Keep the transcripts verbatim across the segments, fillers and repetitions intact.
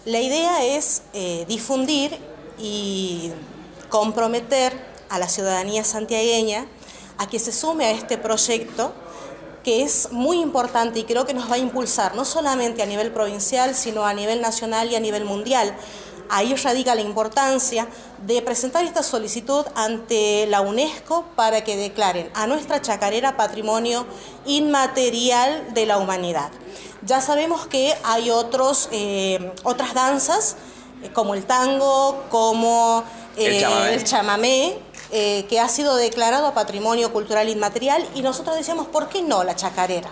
La idea es eh, difundir y comprometer a la ciudadanía santiagueña a que se sume a este proyecto, que es muy importante y creo que nos va a impulsar no solamente a nivel provincial, sino a nivel nacional y a nivel mundial. Ahí radica la importancia de presentar esta solicitud ante la UNESCO para que declaren a nuestra chacarera patrimonio inmaterial de la humanidad. Ya sabemos que hay otros, eh, otras danzas, eh, como el tango, como eh, el chamamé, el chamamé eh, que ha sido declarado Patrimonio Cultural Inmaterial, y nosotros decíamos, ¿por qué no la chacarera?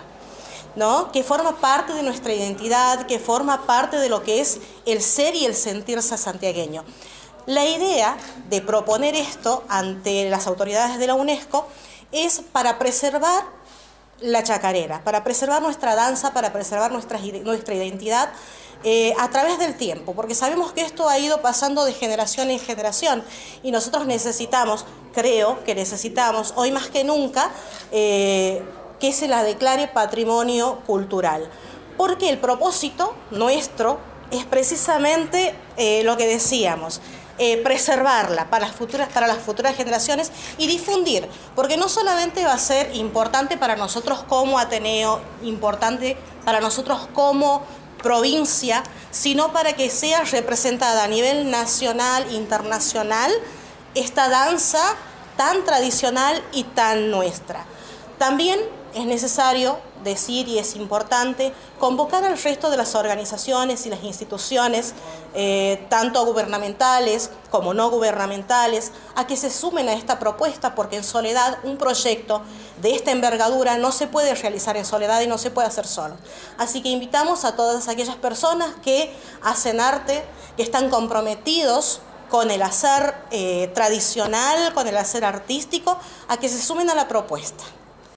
¿No? Que forma parte de nuestra identidad, que forma parte de lo que es el ser y el sentirse santiagueño. La idea de proponer esto ante las autoridades de la UNESCO es para preservar la chacarera, para preservar nuestra danza, para preservar nuestra, nuestra identidad eh, a través del tiempo, porque sabemos que esto ha ido pasando de generación en generación y nosotros necesitamos, creo que necesitamos, hoy más que nunca, eh, que se la declare patrimonio cultural, porque el propósito nuestro es precisamente eh, lo que decíamos, eh, preservarla para las, futuras, para las futuras generaciones y difundir, porque no solamente va a ser importante para nosotros como Ateneo, importante para nosotros como provincia, sino para que sea representada a nivel nacional, internacional, esta danza tan tradicional y tan nuestra. También es necesario decir, y es importante, convocar al resto de las organizaciones y las instituciones, eh, tanto gubernamentales como no gubernamentales, a que se sumen a esta propuesta, porque en soledad un proyecto de esta envergadura no se puede realizar en soledad y no se puede hacer solo. Así que invitamos a todas aquellas personas que hacen arte, que están comprometidos con el hacer eh, tradicional, con el hacer artístico, a que se sumen a la propuesta.